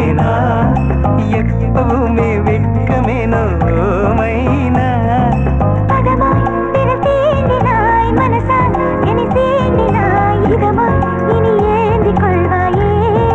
மாட்டேனா எப்பவுமே வெட்கமேனோ மைனா பதமாய் திரு தீண்டினாய் மனசால் என்னை சீண்டினாய் இதமாய் இனி ஏந்திக் கொள்வாயே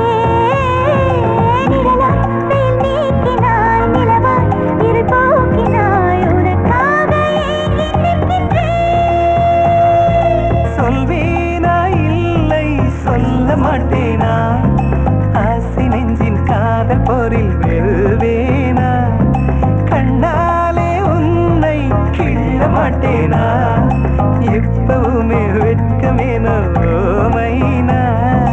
நிழலாய் வெயில் நீக்கினாய் நிலவாய் இருள் போக்கினாய் உனக்காக ஏங்கி நிற்கின்றேன் சொல்வேனா இல்லை சொல்ல மாட்டேனா ஆசை நெஞ்சின் காதல் போரில் வெல்வேனா கண்ணாலே உன்னை கிள்ள மாட்டேனா எப்பவுமே வெட்கமேனோ மைனா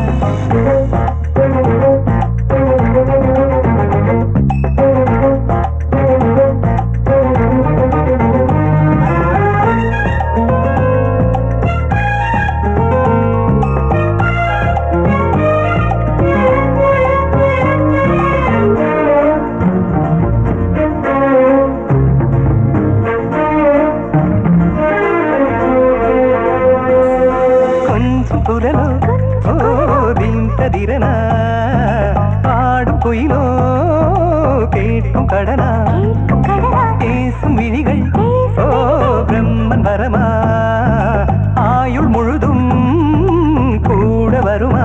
குரலோ தீந்ததிரனா பாடும் குயிலோ கேட்கும் கடனா பேசும் விழிகள் ஓ பிரம்மன் வரமா ஆயுள் முழுதும் கூட வருமா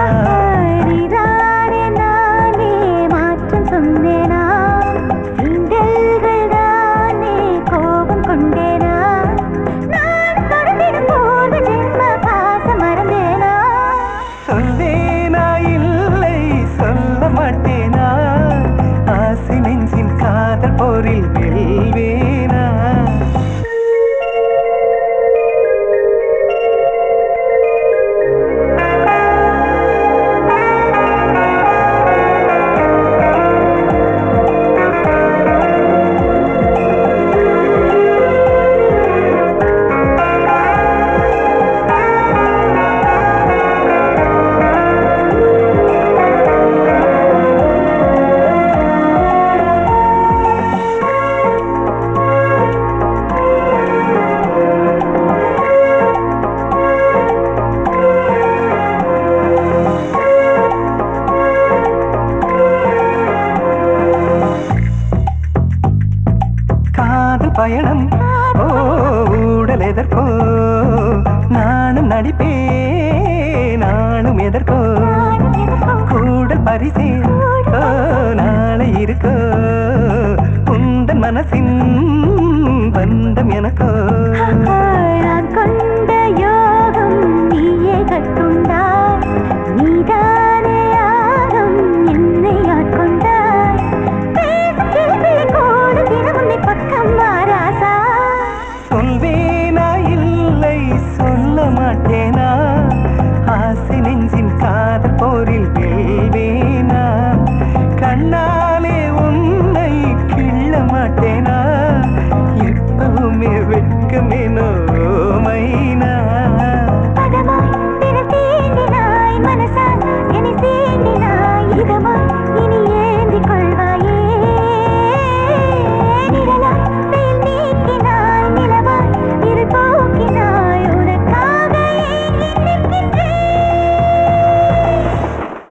மாற்றம் சொன்னேனா சீண்டல்கள் தானே கோபம் கொண்டேனா நான் தொடர்ந்திடும் பூர்வ ஜென்ம பாசம் மறந்தேனா சொல்வேனா இல்லை சொல்ல மாட்டேனா ஆசை நெஞ்சின் காதல் போரில் வெல்வேனா காதல் பயணம் ஓ ஊடல் எதற்கோ நானும் நடிப்பே நானும் எதற்கோ கூடல் பரிசே ஓ நாளை இருக்கோ உந்தன் மனசின் பந்தம் எனக்கோ நான்